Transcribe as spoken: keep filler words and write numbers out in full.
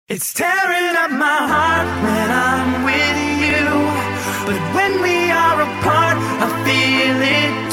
It's tearing up my heart when I'm with you, but when we are apart, I feel it